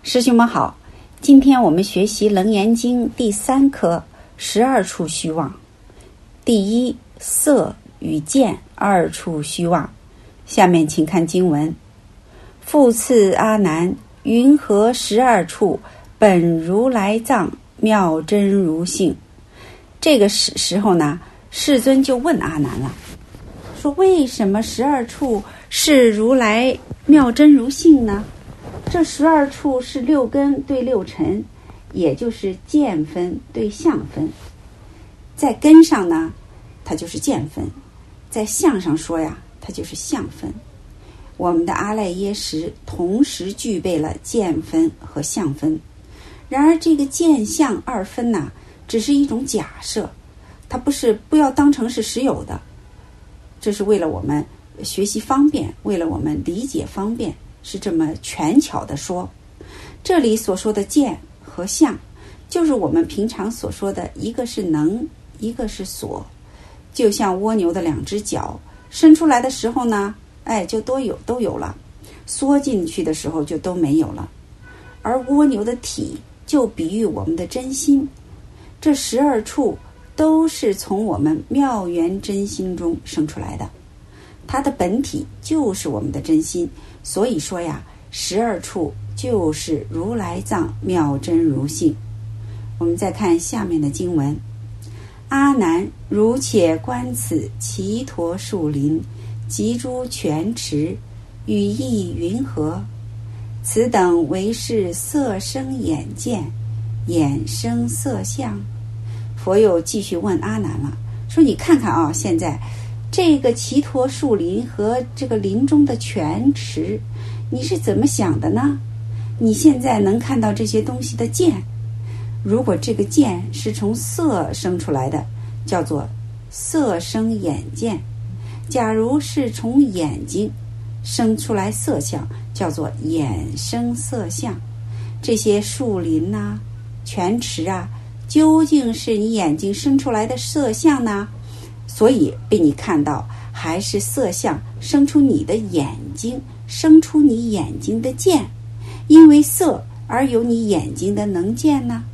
师兄们好，今天我们学习《楞严经》第3课12处虚妄。第一，色与见2处虚妄。下面请看经文：复次阿难，云何12处本如来藏，妙真如性？这个时候呢，世尊就问阿难了，说为什么12处是如来妙真如性呢？这12处是6根对6尘，也就是见分对相分。在根上呢，它就是见分；在相上说呀，它就是相分。我们的阿赖耶识同时具备了见分和相分。然而这个见相2分呢，只是一种假设，它不要当成是实有的。这是为了我们学习方便，为了我们理解方便，是这么权巧的说。这里所说的见和相，就是我们平常所说的，一个是能，一个是所。就像蜗牛的2只脚伸出来的时候呢，就都有了，缩进去的时候就都没有了。而蜗牛的体就比喻我们的真心，这12处都是从我们妙缘真心中生出来的，它的本体就是我们的真心。所以说呀，12处就是如来藏妙真如性。我们再看下面的经文：阿难，如且观此祇陀树林及诸泉池，语意云何？此等为是色生眼见，眼生色相。佛又继续问阿难了，说你看看啊，现在这个祇陀树林和这个林中的泉池，你是怎么想的呢？你现在能看到这些东西的见，如果这个见是从色生出来的，叫做色生眼见；假如是从眼睛生出来色相，叫做眼生色相。这些树林啊、泉池啊，究竟是你眼睛生出来的色相呢？所以被你看到，还是色相生出你的眼睛，生出你眼睛的见，因为色而有你眼睛的能见呢？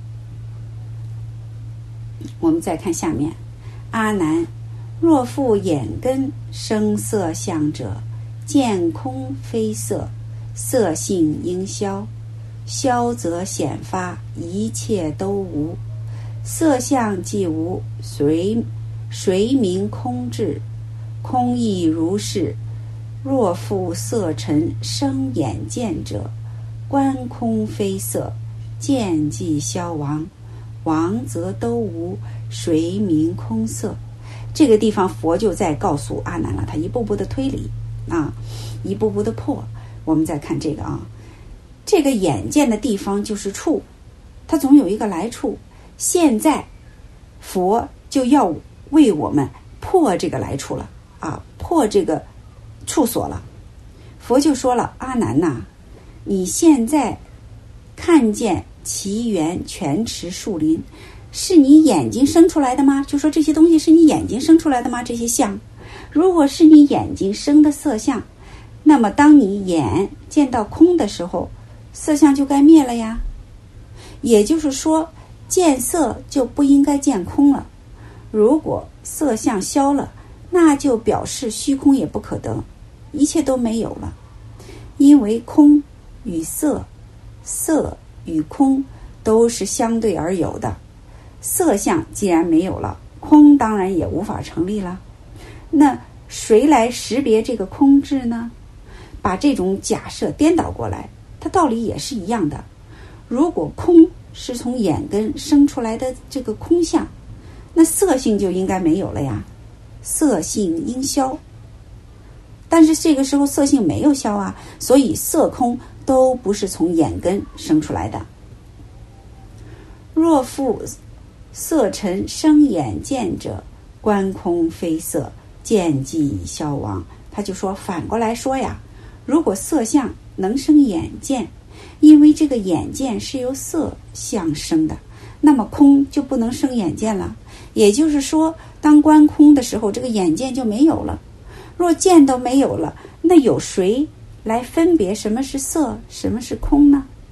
我们再看下面：阿难，若复眼根生色相者，见空非色，色性应消，消则显发，一切都无。色相既无，谁名空智？空亦如是。若复色尘生眼见者，观空非色，见即消亡，亡则都无，谁名空色？这个地方佛就在告诉阿难了，他一步步的推理啊，一步步的破。我们再看这个啊，这个眼见的地方就是处，它总有一个来处。现在佛就要为我们破这个来处了啊，破这个处所了。佛就说了：阿难呐，你现在看见奇缘泉池树林，是你眼睛生出来的吗？就说这些东西是你眼睛生出来的吗？这些相，如果是你眼睛生的色相，那么当你眼见到空的时候，色相就该灭了呀。也就是说，见色就不应该见空了。如果色相消了，那就表示虚空也不可得，一切都没有了。因为空与色，色与空都是相对而有的，色相既然没有了，空当然也无法成立了。那谁来识别这个空智呢？把这种假设颠倒过来，它道理也是一样的。如果空是从眼根生出来的这个空相，那色性就应该没有了呀，色性应消。但是这个时候色性没有消啊，所以色空都不是从眼根生出来的。若复色尘生眼见者，观空非色，见即消亡。他就说反过来说呀，如果色相能生眼见，因为这个眼见是由色相生的，那么空就不能生眼见了。也就是说，当观空的时候，这个眼见就没有了。若见都没有了，那有谁来分别什么是色，什么是空呢？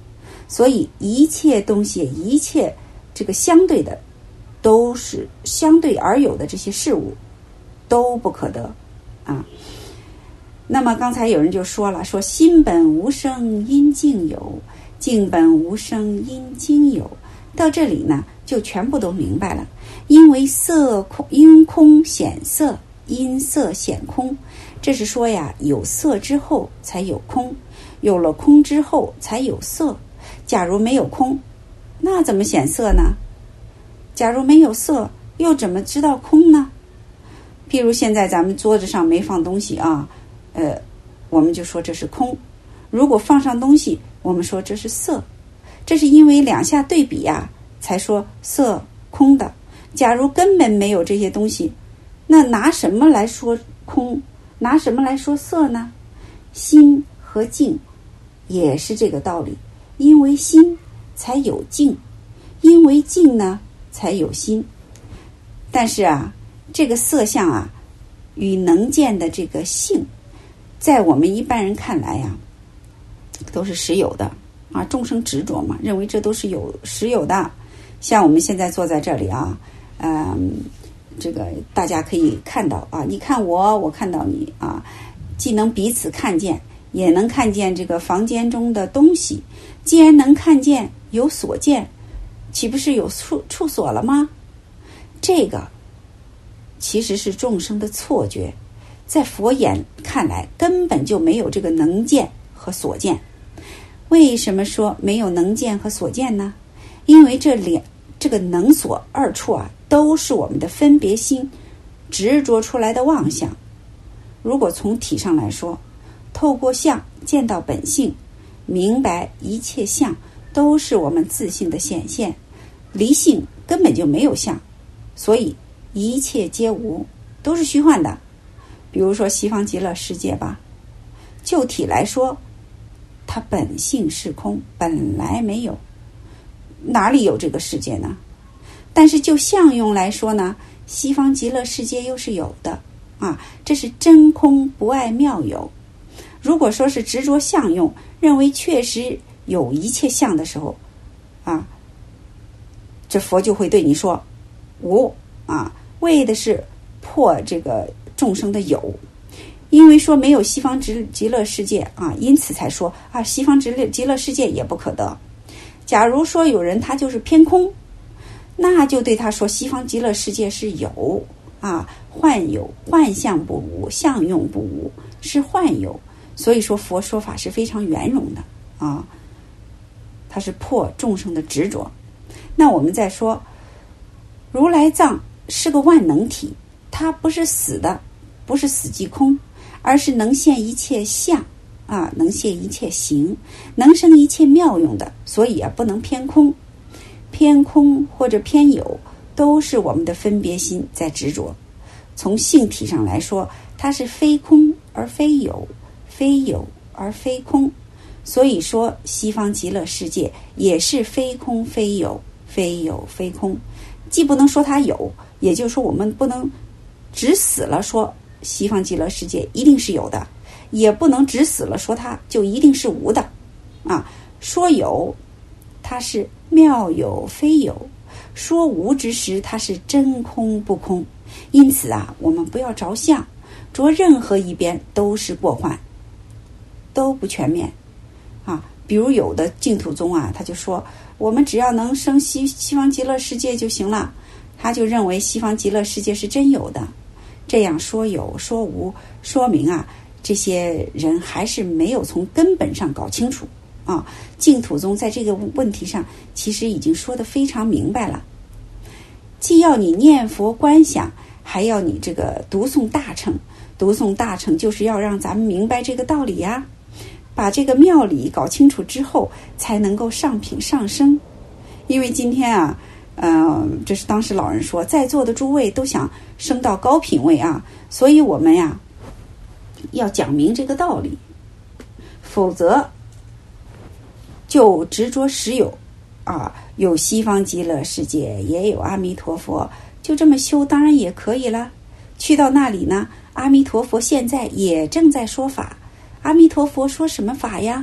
所以一切东西，一切这个相对的，都是相对而有的这些事物都不可得啊。那么刚才有人就说了，说心本无生，因境有；境本无生，因经有。到这里呢，就全部都明白了。因为色空，因空显色，因色显空。这是说呀，有色之后才有空，有了空之后才有色。假如没有空，那怎么显色呢？假如没有色，又怎么知道空呢？譬如现在咱们桌子上没放东西啊，我们就说这是空。如果放上东西，我们说这是色。这是因为两下对比啊，才说色空的。假如根本没有这些东西，那拿什么来说空？拿什么来说色呢？心和境也是这个道理。因为心才有境，因为境呢才有心。但是啊，这个色相啊，与能见的这个性，在我们一般人看来呀，都是实有的啊。众生执着嘛，认为这都是实有的。像我们现在坐在这里啊，这个大家可以看到啊，你看我，我看到你啊，既能彼此看见，也能看见这个房间中的东西。既然能看见，有所见，岂不是有处所了吗？这个其实是众生的错觉，在佛眼看来根本就没有这个能见和所见。为什么说没有能见和所见呢？因为这个能所二处啊，都是我们的分别心执着出来的妄想。如果从体上来说，透过相见到本性，明白一切相都是我们自性的显现，离性根本就没有相，所以一切皆无，都是虚幻的。比如说西方极乐世界吧，就体来说，它本性是空，本来没有，哪里有这个世界呢？但是就相用来说呢，西方极乐世界又是有的啊，这是真空不爱妙有。如果说是执着相用，认为确实有一切相的时候啊，这佛就会对你说无啊，为的是破这个众生的有。因为说没有西方极乐世界啊，因此才说啊，西方极乐世界也不可得。假如说有人他就是偏空，那就对他说西方极乐世界是有啊，幻有，幻象不无，相用不无，是幻有。所以说佛说法是非常圆融的啊，它是破众生的执着。那我们再说，如来藏是个万能体，它不是死的，不是死即空，而是能现一切相啊，能现一切行，能生一切妙用的。所以啊，不能偏空。偏空或者偏有，都是我们的分别心在执着。从性体上来说，它是非空而非有，非有而非空。所以说西方极乐世界也是非空非有，非有非空。既不能说它有，也就是说我们不能只死了说西方极乐世界一定是有的，也不能只死了说它就一定是无的啊。说有，它是妙有非有；说无之时，它是真空不空。因此啊，我们不要着相，着任何一边都是过患，都不全面啊。比如有的净土宗啊，他就说我们只要能生西方极乐世界就行了，他就认为西方极乐世界是真有的。这样说有说无，说明啊，这些人还是没有从根本上搞清楚啊。净土宗在这个问题上其实已经说得非常明白了，既要你念佛观想，还要你这个读诵大乘。读诵大乘就是要让咱们明白这个道理呀，把这个妙理搞清楚之后，才能够上品上升。因为今天啊，这是当时老人说，在座的诸位都想升到高品位啊，所以我们呀要讲明这个道理，否则就执着实有啊，有西方极乐世界，也有阿弥陀佛，就这么修当然也可以了。去到那里呢，阿弥陀佛现在也正在说法。阿弥陀佛说什么法呀？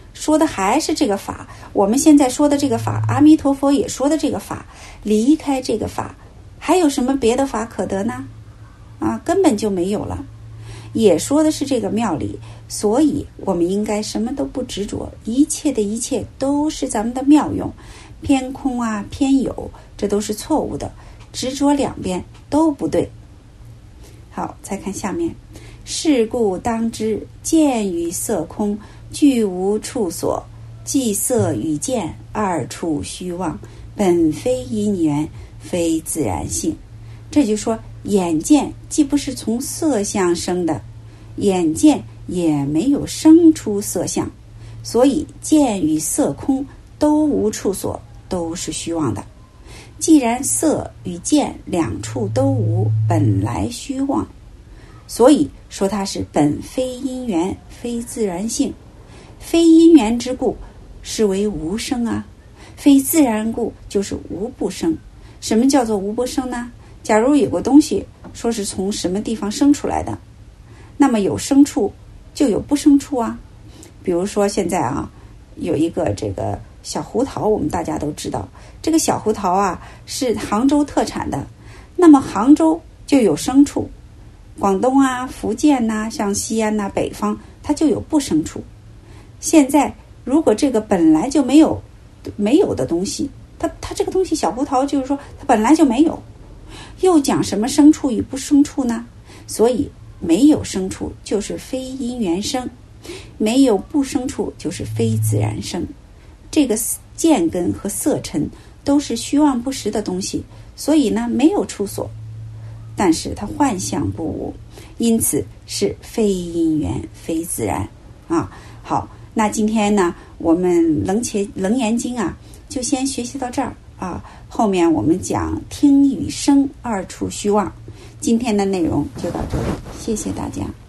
说的还是这个法，我们现在说的这个法，阿弥陀佛也说的这个法，离开这个法，还有什么别的法可得呢？根本就没有了。也说的是这个妙理，所以我们应该什么都不执着，一切的一切都是咱们的妙用，偏空偏有，这都是错误的，执着两边都不对。好，再看下面，是故当知，见与色空，俱无处所，即色与见二处虚妄，本非因缘，非自然性。这就说眼见既不是从色相生的，眼见也没有生出色相，所以见与色空都无处所，都是虚妄的。既然色与见两处都无，本来虚妄，所以说它是本非因缘，非自然性。非因缘之故，是为无生非自然故，就是无不生。什么叫做无不生呢？假如有个东西说是从什么地方生出来的，那么有生处就有不生处比如说现在有一个这个小胡桃，我们大家都知道，这个小胡桃是杭州特产的，那么杭州就有生处，广东福建像西安北方，它就有不生处。现在如果这个本来就没有的东西，它这个东西小胡桃就是说它本来就没有，又讲什么生处与不生处呢？所以没有生处就是非因缘生，没有不生处就是非自然生。这个见根和色尘都是虚妄不实的东西，所以呢没有处所，但是它幻象不无，因此是非因缘，非自然好，那今天呢我们楞严经就先学习到这儿后面我们讲听与声二处虚妄。今天的内容就到这里，谢谢大家。